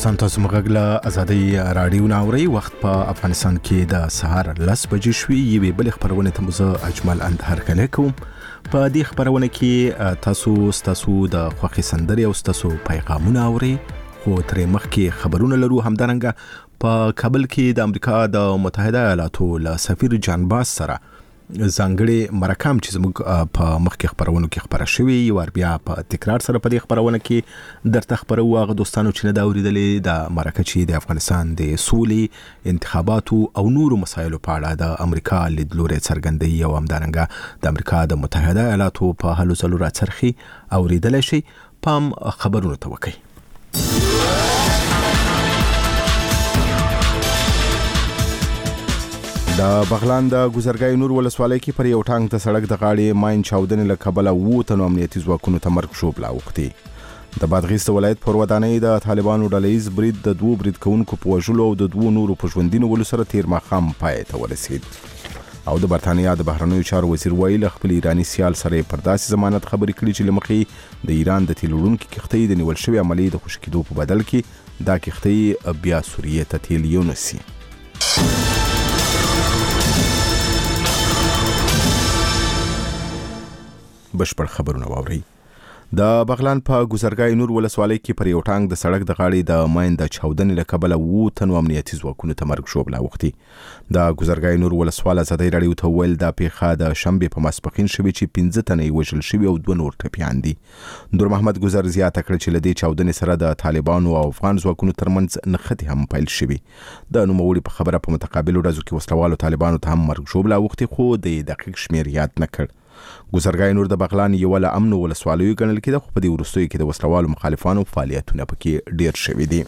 افغانستان تاسو مغږله ازادي رادیو ناوري وخت په افغانستان کې د سهار 10 بجې شوي یوې بل خبرونه ته مزه اجمل اندهر کله کوم په دې خبرونه کې تاسو د خوخي سندري او تاسو پیغامونه اوري خو ترې مخکې خبرونه لرو همدارنګه په کابل کې د امریکا د متحده ایالاتو له سفیر جان باس سره ځانګړي مرکم چې زموږ په مخکې خبرونه کې خبره شوې یو بیا په تکرار سره په دې خبرونه کې درته خبرو هغه دوستانو چې نه دا اوریدلې د مرکه چې د افغانستان د سولې انتخاباتو او نورو مسایلو په اړه د امریکا لیدلوري څرګندوي او همدارنګه د امریکا د متحده ایالاتو په هلو ځلو راڅرخي اوریدل شي پام خبرونه توکي د بغلان د ګذرګای نور ولسوالۍ کې پر یو ټانک د سړک د غاړې ماین چاودنې له کبله 7 تنو امنیتي ځواکونو ته مرګ شوبله اوښتې د بادغیس ولایت پر ودانۍ د طالبانو ډلهیز برید د 2 برید کوونکو په وژلو او د 2 نورو په ژوندینو ولو سره تیر ماښام پای ته ورسید او د برتانیا د بهرنیو چارو وزیر ویل خپل ایرانی سیال سره پر داسې ضمانت خبرې کړې چې لمخې د ایران د تیل وړونکو کښتۍ د نیول شوی عملیې د خوشی کېدو په بدل کې دا کښتۍ بیا سوریې ته تیل یونسي بشپړ خبرونه واوري د بغلان په ګذرګای نور ولسوالۍ کې پر یو ټانک د سړک د غاړې د ماین د چاودنې له کبله 7 تنو امنیتي ځواکونو ته مرګ شوبله اوښتې د ګذرګای نور ولسوال ازادي رادیو ته ویل د پیښه د شنبې په ماسپښین شوې چې 15 تنه وژل شوي او 2 نور ټپیان دي نور محمد ګذر زیاته کړ چې لدې چاودنې سره د طالبانو او افغان ځواکونو ترمنځ نښتې هم پیل شوي د نوموړي په خبره په متقابل ورځو کې وسلوالو طالبانو ته هم مرګ شوبله اوښتې خو د دقیق شمیر یاد نه کړ ګذرګای نور د بغلان یو له امن ولسوالیو ګڼل کېده خو په دې وروستیو کې د وسلوالو مخالفانو فعالیتونه پکې ډیر شوي دي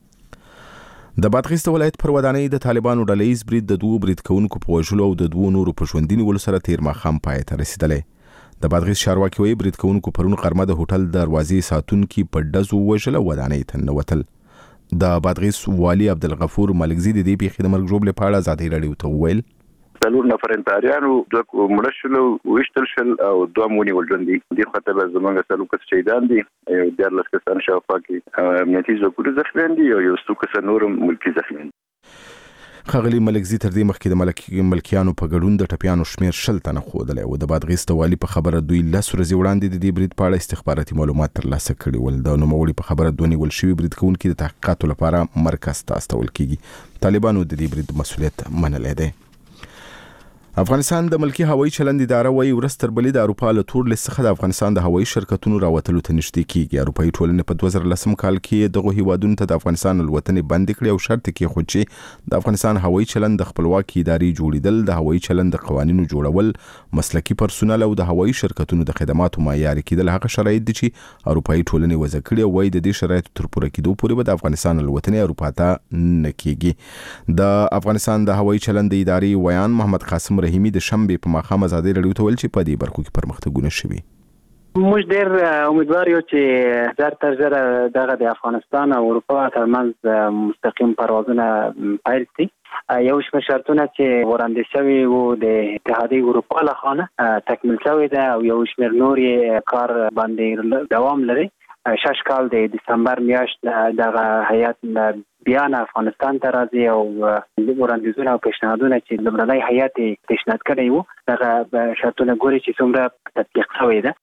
د بادغیس ولایت پر ودانۍ د طالبانو ډلهیز برید د 2 برید کوونکو په وژلو او د 2 نورو په ژوندینو ولو سره تیر ماښام پای ته رسیدلی د بادغیس چارواکي وایي برید کوونکو پرون غرمه د هوټل دروازې ساتونکي په ډزو وژل او ودانۍ ته ننوتل د بادغیس والي عبدالغفور ملکزي د دې پیښې د مرګ ژوبلې په اړه ازادي رادیو ته وویل 4 نفر انتحاریانو 2 مړه شول وشتل شل او 2 مونی ولډندي د خطر زمونږ سره کس شهیدان دي یو 14 کسان شاوخوا کې امنیتي ځواکونه زخمیان دي او یو څو کسان نور ملکی زخمیان خغلی ملکزي تر دې مخکې د ملکیانو په ګډون د ټپیانو شمیر 10 تنه ښودلی او د بادغیس د والي په خبره دوی 10 ورځې وړاندې د دې برید په اړه استخباراتي معلومات ترلاسه کړي ول د نوموړي په خبره 2 نیول شوي برید کوونکي د تحقیقاتو لپاره مرکز ته استول کیږي طالبانو د دې برید مسؤلیت منلی دی افغانستان د ملکی هوایي چلند اداره وایي ورستر بلې د اروپا له تور لیست څخه د افغانستان د هوایي شرکتونو راوتلو ته نږدې کیږي اروپایي ټولنې په 2010 کال کې دغه هیوادونو ته د افغانستان الوتنې بند کړې او شرط کې خو چې د افغانستان هوایي چلند د خپلواکي ادارې جوړیدل د هوایي چلند د قوانینو جوړول مسلکی پرسونل او د هوایي شرکتونو د خدماتو معیاري کېدل هغه شرایط دي چې اروپایي ټولنې وضع کړي وایي د دې شرایطو تر پوره کېدو پورې به د افغانستان الوتنې اروپا ته نه کیږي د افغانستان د هوایي چلند د ادارې ویان محمد قاسم رحیمی د شنبې په ماښام ازادي رادیو ته ویل چې په دې برخو کې پرمختګونه شوي موږ ډېر امیدوار یو چې زر تر زره دغه د افغانستان او اروپا ترمنځ مستقیم پروازونه پیل شي یو شمېر شرطونه چې وړاندې شوي وو د اتحادیې اروپا لخوا تکمیل شوی ده او یو شمېر نور کار باندې دوام لري 6 کال د دسمبر میاشت دغه هیئت بیان افغانستان ته راځي او وړاندیزونه او پیشنهادونه چې لومړنی هیئت پیشنهاد کړی وو دغه شرطونه ګوري چې څومره تطبیق شوی ده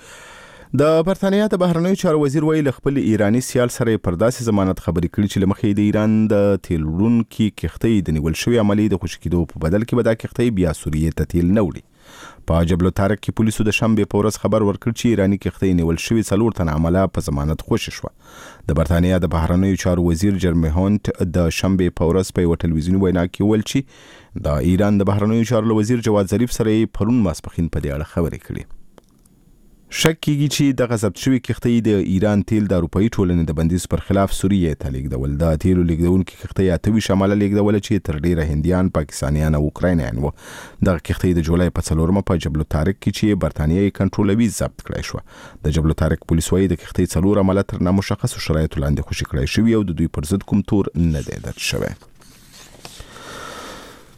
د برتانیا د بهرنیو چارو وزیر ویل خپل ایرانی سیال سره پر داسې ضمانت خبرې کړې چې لمخې د ایران د تیل وړونکو کښتۍ د نیول شوی عملیې د خوشی کېدو په بدل کې به دا کښتۍ بیا سوریې ته تیل نه وړي په جبل الطارق کې پولیسو د شنبې په ورځ خبر ورکړ چې ایرانی کښتۍ نیول شوی 4 تنه عمله په ضمانت خوشی شو د برتانیا د بهرنیو چارو وزیر جرمی هونت د شنبې په ورځ په یو ټلویزیوني وینا کې ویل چې د ایران د بهرنیو چارو وزیر جواد ظریف سره پرون ماسپښین په دې اړه خبرې کړې شک کیږي چې د ضبط شوی کښتۍ د ایران تیل د اروپایي ټولنې د بندیز پر خلاف سوریې ته لیږدول د تیلو لیږدونکو کښتۍ 28 شماله لیږدول چې تر ډیره هندیان پاکستانیان او اوکراینیان وو دغه کښتۍ د جولای په 4 په جبل الطارق کې چې برتانیې کنټرولوي ضبط کړای شو د جبل الطارق پولیس وايي د کښتۍ 4 عمله تر نامشخصو شرایطو لاندې خوشی کړای شوی او د دوی پر ضد کوم تور نه دی درج شوی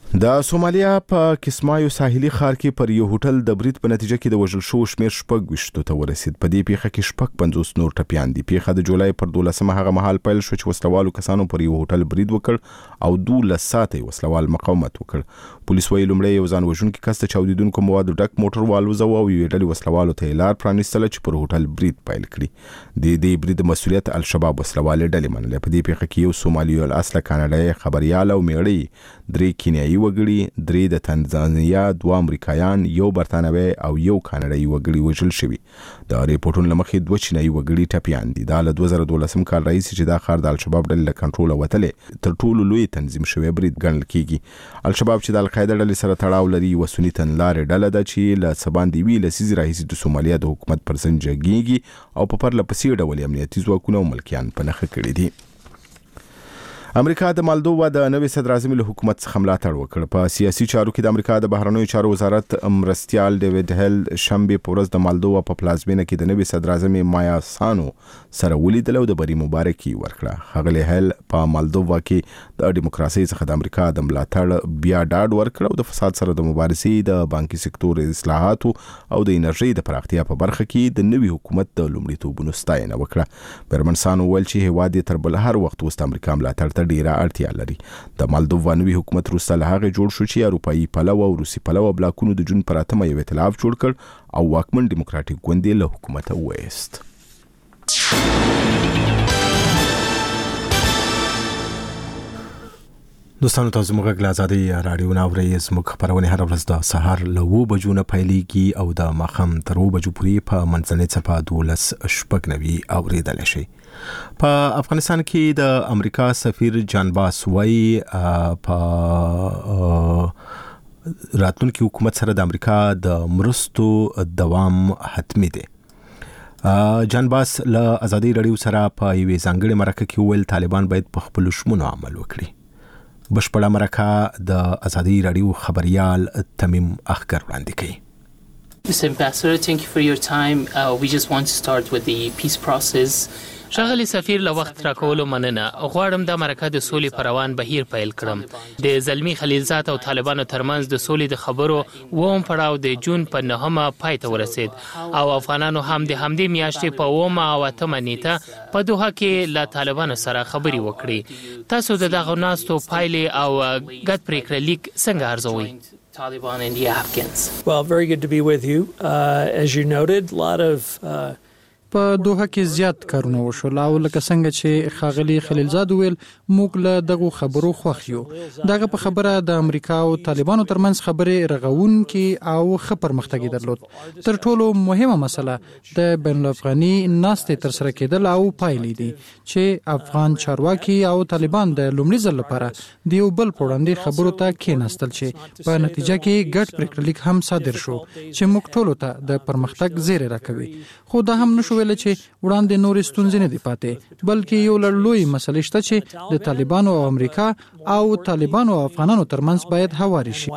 د سومالیا په کسمایو ساحلي ښار کې پر یو هوټل د برید په نتیجه کې د وژل شو شمیر 26 ته ورسید. په دې پیښه کې 50 نور ټپیان دي. پیښه د جولای پر 12 هغه مهال پیل شو چې وسلوالو کسانو پر یو هوټل برید وکړ او 12 ساعته وسلوال مقاومت وکړ. پولیس وايي لومړی یو ځان وژونکي کس ته چاودیدونکو موادو ډک موټر والوزو او یو ډلې وسلوالو ته لار پرانیستله چې پر هوټل برید پیل کړي. د دې برید مسؤلیت الشباب وسلوال ډلې منله. په دې پیښه کې یو سومالی اصله کاناډایي خبريال او میړی، 3 کینیایي وګړي، 3 د تنزانیا، 2 امریکایان، یو برتانوي او یو کاناډایي وګړي وژل شوي. د ریپورتونو لمخې 2 چینایي وګړي ټپیان دي. دا له 2012 کال راهیسې چې دا ښار د الشباب ډلې له کنټروله وتلی تر ټولو لوی تنظیم شوی برید ګڼل کیږي. الشباب چې د القاعده ډلې سره تړاو لري یوه سني تنلارې ډله ده چې له سباندې وی لسیزې راهیسې د سومالیا د حکومت پر ضد جنګیږي او په پرله پسې ډول امنیتي ځواکونه او ملکیان په نښه کړي دي. امریکا د مالدووا د نوي صدراعظم له حکومت څخه ملاتړ وکړ. په سیاسي چارو کې د امریکا د بهرنیو چارو وزارت مرستيال ډیوډ هیل شنبه په ورځ د مالدووا په پلازمینه کې د نوي صدراعظم مایا سانو سره ولیدل او د بری مبارکي ورکړه. ښاغلی هیل په مالدووا کې د دیموکراسي څخه د امریکا د ملاتړ بیا ډاډ ورکړ او د فساد سره د مبارزې، د بانکي سکتور اصلاحاتو او د انرژي د پراختیا په برخه کې د نوي حکومت د لومړیتوبونو ستاینه وکړه. برمن سانو ویل چې هیواد یې تر بل هر وخت وست امریکا ملاتړ ډیره اړتیا لري. د مالدووا نوي حکومت وروسته له هغې جوړ شو چې اروپایي پلوه او روسي پلوه بلاکونو د جون پر 8 یو ائتلاف جوړ کړ او واکمن ډیموکراټیک ګوند یې له حکومته وایست. دوستانو تاسو موږ غږ آزادي رادیو ناوړی زموږ خبرونه هر ورځ د سهار له 9 بجو نه پیلېږي او د ماښام تر 9 بجو پورې په منځنۍ څپه 12 اوریدل شي. په افغانستان کې د امریکا سفیر جان باس وايي په راتلونکي حکومت سره د امریکا د مرستو دوام حتمی دی. جان باس له آزادي رادیو سره په یوې ځانګړې مرکه کې ویل طالبان باید په خپل شمنو عمل وکړي. بشپړه مرکه د آزادي رادیو خبريال تمیم اخگر وړاندې کوي. Mr. Ambassador, thank you for your time. We just want to start with the peace process. ښاغلی سفیر له وخت راکولو مننه. غواړم د مرکه د سولې پر روان بهیر پیل کړم. د زلمی خلیلزاد او طالبانو ترمنځ د سولې د خبرو ووم پړاو د جون په 9 پای ته ورسید او افغانانو هم د همدې میاشتې په 9 او 8 نیټه په دوحه کې له طالبانو سره خبرې وکړې. تاسو د دغه ناستو پایلې او ګډ پریکړه لیک څنګه ارزوئ؟ Taliban and the Afghans. Well, very good to be with you. As you noted, a lot of په دوحه کې زیات کارونه وشول او لکه څنګه چې خاغلی خلیلزاد ویل موږ له دغه خبرو خوښ یو. دغه په خبره د امریکا او طالبانو ترمنځ خبرې رغونکي او ښه پرمختګ درلود. تر ټولو مهمه مسله د بین الافغاني ناستې تر سره کېدل او پایلې دي چې افغان چارواکي او طالبان د لومړي ځل لپاره د یو بل په وړاندې خبرو ته کېناستل چې په نتیجه کې ګډ پریکړه لیک هم صادر شو چې موږ ټولو ته د پرمختګ زیری راکوي. خو دا هم نشو ویل چې وړاندې نور ستونزې نه دي پاتې، بلکې یو لوی مسله شته چې د طالبانو او امریکا او طالبانو او افغانانو ترمنځ باید هواري شي.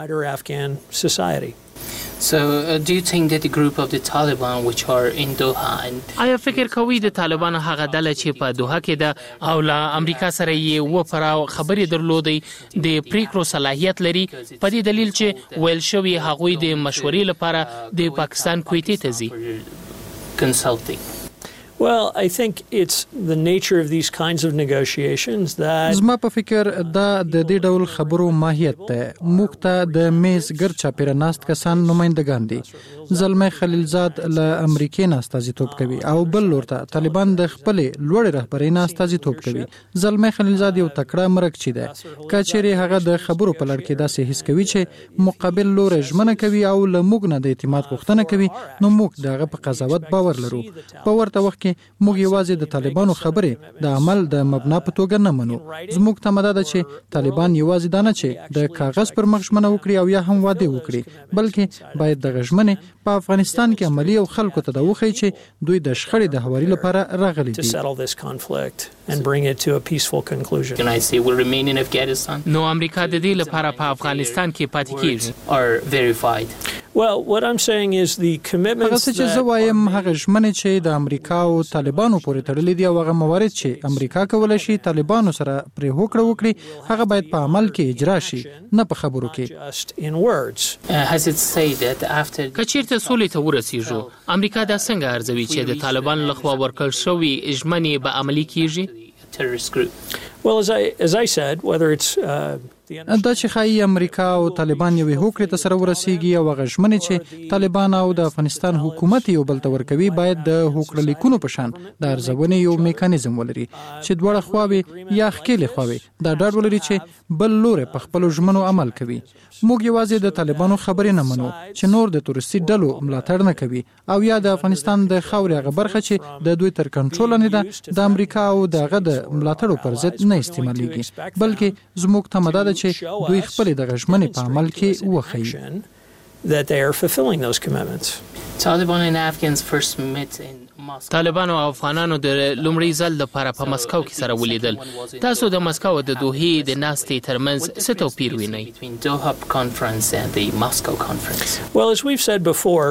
So do you think that the group of the Taliban which are in Doha and آیا فکر کوي د طالبانو هغه ډله چې په دوحه کې ده او له امریکا سره یې وپراو خبرې درلودې د پریکړو صلاحیت لري په دې دلیل چې ویل شوی هغوی د مشورې لپاره د پاکستان کویتې ته ځي؟ consulting? Well, I think it's the nature of these kinds of negotiations that زما په فکر دا د دې ډول خبرو ماهیت ده. موږ ته د میز ګر چاپیره ناست کسان نمائندگان دي. زلمی خلیلزاد له امریکای نه استازیتوب کوي او بل لور ته طالبان د خپل لوړ رهبرۍ نه استازیتوب کوي. زلمی خلیلزاد یو تکړه مرکچی ده. کچېری هغه د خبرو په لړ کې داسې حس کوي چې مقابل لور ژمنه کوي او له موږ نه د اعتماد غوښتنه کوي، نو موږ دغه په قضاوت باور لرو. په ورته وخت کې موږ یوازې د طالبانو خبرې د عمل د مبنا په توګه نه منو. زموږ تمه ده چې طالبان یوازې دا نه چې د کاغذ پر مخ ژمنه وکړي او یا هم واده وکړي، بلکې باید د ژمنې په افغانستان کې عملی او خلکو ته دا وښيي چې دوی د شخړې د هواري لپاره راغلي دي. United States will remain in Afghanistan نو امریکا د دې لپاره په افغانستان کې پاتې کیږي are verified. Well, what I'm saying is the commitments هغه چې زه وایم هغه ژمنې چې د امریکا او طالبانو پورې تړلې دي او هغه موارد چې امریکا کولای شي طالبانو سره پرې هوکړه وکړي هغه باید په عمل کې اجرا شي نه په خبرو کې. کچیرته سولې ته ورسیږو امریکا دا څنګه ارزوي چې د طالبانو لخوا ورکړل شوی ژمنې به عملي کیږي؟ Well, as I said, whether it's دا چې خایي امریکا او طالبان یو هوکړې ته سره ورسیږي او هغه ژمنې چې طالبان او د افغانستان حکومت یو بل ته ورکوي باید د هوکړه لیکونو په شان د ارزونې یو میکانیزم ولري چې دواړه خواوې یا ښکېلې خواوې دا ډاډ ولري چې بل لوري په خپل ژمنو عمل کوي. موږ یوازې د طالبانو خبرې نه منو چې نور د تورستي ډلو ملاتړ نه کوي او یا د افغانستان د خاورې هغه برخه چې د دوی تر کنټرول نه ده د امریکا او دغه د ملاتړو پر ضد نه استعمالېږي بلکې زموږ تمه ده چې دوی خپل د ژمنې په عمل کې وښیي that they are fulfilling those commitments. Taliban and Afghans first met in Moscow. طالبان او افغانانو د لومړي ځل لپاره په مسکو کې سره ولیدل. تاسو د مسکو د دوحې د ناستې ترمنځ څه توپیر وینئ؟ Between Doha conference and the Moscow conference. Well, as we've said before,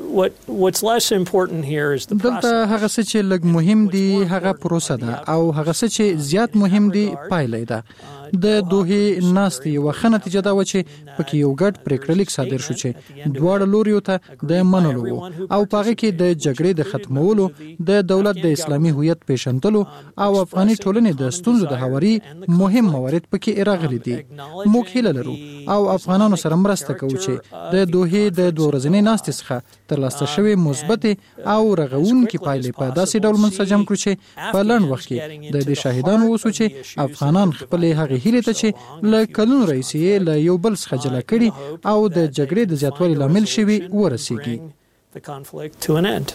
what's less important here is the process. دلته هغه څه چې لږ مهم دي هغه پروسه ده او هغه څه چې زیات مهم دي پایله ده. د دوحې ناستې یو ښه نتیجه دا و چې پکې یو ګډ پریکړه لیک صادر شو چې دواړه لوریو ته د منلو او په هغه کې د جګړې د ختمولو د دولت د اسلامي هویت پیژندلو او افغاني ټولنې د ستونزو د هواري مهم موارد پکې راغلي دي. موږ هیله لرو او افغانانو سره مرسته کوو چې د دوحې د دوه ورځې ناستې څخه ترلاسه شوی مثبت او رغونکې پایلې په داسې ډول منسجم کړو چې په لنډ وخت کې د دې شاهدانو اوسو چې افغانان خپل هغه هیله ته چې له کلونو راهیسې له یو بل څخه جلا کړي او د جګړې د زیاتوالي لامل شوي ورسیږي. The conflict to an end.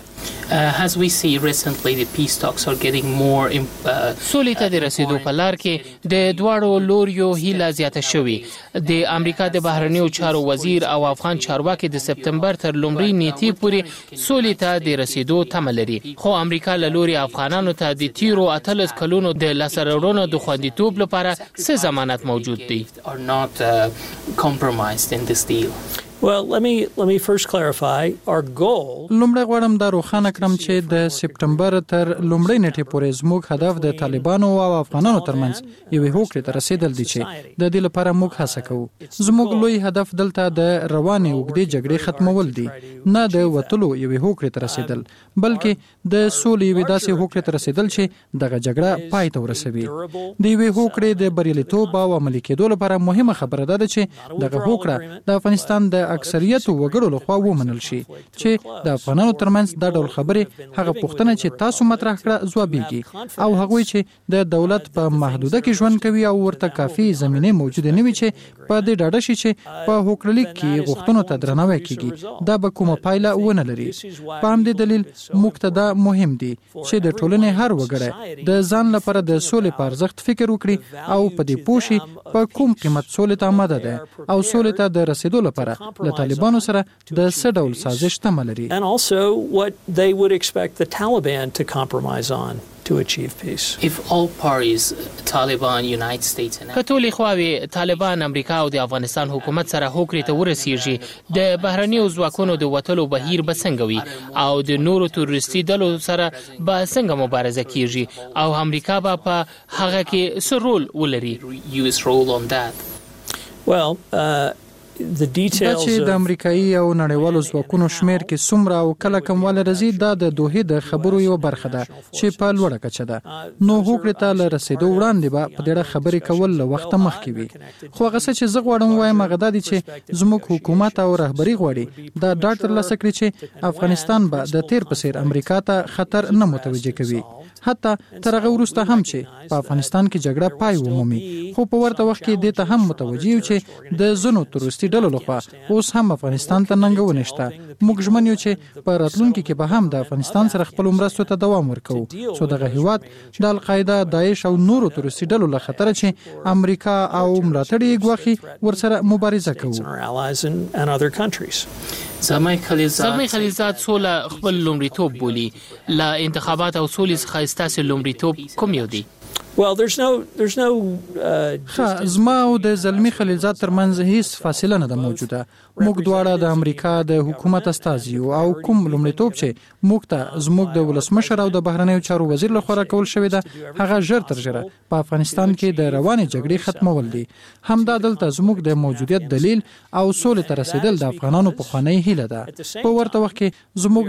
As we see recently, the peace talks are getting more. سولې ته د رسیدو په لار کې د دواړو لوریو هیله زیاته شوې. د امریکا د بهرنیو چارو وزیر او افغان چارواکي د سپتمبر تر لومړۍ نیټې پورې سولې ته د رسیدو تمه لري. خو امریکا له لوري افغانانو ته د تیرو 18 کلونو د لاسته راوړنو د خوندیتوب لپاره څه ضمانت موجود دی؟ Are not compromised in this deal. Well, let me first clarify our goal. لومړی غواړم دا روښانه کړم چې د سپتمبر تر لومړۍ نیټې پورې زموږ هدف د طالبانو او افغانانو ترمنځ یوې هوکړې ته رسیدل دي چې د دې لپاره موږ هڅه کوو. زموږ لوی هدف دلته د روانې اوږدې جګړې ختمول دي نه د وتلو یوې هوکړې ته رسیدل بلکې د سولې یوې داسې هوکړې ته رسیدل چې دغه جګړه پای ته ورسوي. د یوې هوکړې د بریالیتوب او عملي کېدو لپاره مهمه خبره ده چې دغه هوکړه د افغانستان د اکثریت وګړو لخوا ومنل شي چې د افغانانو ترمنځ دا ډول خبرې هغه پوښتنه چې تاسو مطرح کړه ځوابېږي او هغوی چې د دولت په محدوده کې ژوند کوي او ورته کافي زمینه موجود نه وي چې په دې ډاډه شي چې په هوکړه لیک کې غوښتنو ته درناوی کیږي دا به کومه پایله ونه لري. په همدې دلیل موږ ته دا مهم دي چې د ټولنې هر وګړی د ځان لپاره د سولې په ارزښت فکر وکړي او په دې پوه شي په کوم قیمت سولې ته آماده ده او سولې ته د رسیدو لپاره له طالبانو سره د څه ډول سازش تمه لري. And also what they would expect the Taliban to compromise on to achieve peace. If all parties, Taliban, United States and کټولي خواوې طالبان امریکا او د افغانستان حکومت سره هوکړې ته ورسیږي د بهرنیو ځواکونو د وټلو بهیر به څنګه وي او د نورو تروریستي ډلو سره به څنګه مبارزه کیږي او امریکا به په هغه کې څه رول ولري؟ US role on that. Well, the details چې د امریکایي او نړیوالو ځواکونو شمیر کې څومره او کله کمواله راځي دا د دوحې د خبرو یو برخه ده چې په لوړه کچه ده. نو هوکړې ته له رسیدو وړاندې به په ډېره خبرې کول له وخته مخکې وي. خو هغه څه چې زه غواړم وایم هغه دا دي چې زموږ حکومت او رهبري غواړي دا ډاډ ترلاسه کړي چې افغانستان به د تیر په څیر امریکا ته خطر نه متوجه کوي حتی تر هغه وروسته هم چې په افغانستان کې جګړه پای ومومي. خو په ورته وخت کې دې ته هم متوجه یو چې د زنو تروریستي ډلو لخوا اوس هم افغانستان ته ننګونه شته. موږ ژمن یو چې په راتلونکي کې به هم د افغانستان سره خپل مرستو ته دوام ورکوو څو دغه هیواد د القاعده، داعش او نورو تروریستي ډلو له خطره چې امریکا او ملاتړي ګواښي ورسره مبارزه کوو. زلمی خلیلزاد سوله خپل لومړیتوب بولي. له انتخابات او سولې څخه ستاسو لومړیتوب کوم یو دی؟ Well, there's no زما او د زلمی خلیلزاد ترمنځ هیڅ فاصله نه ده موجوده. موږ دواړه د امریکا د حکومت استازي او کوم لومړیتوب چې موږ ته زموږ د ولسمشر او د بهرنیو چارو وزیر لخوا راکول شوی ده هغه ژر تر ژره په افغانستان کې د روانې جګړې ختمول دي. همدا دلته زموږ د موجودیت دلیل او سولې ته رسیدل د افغانانو پخوانی هیله ده. په ورته وخت کې زموږ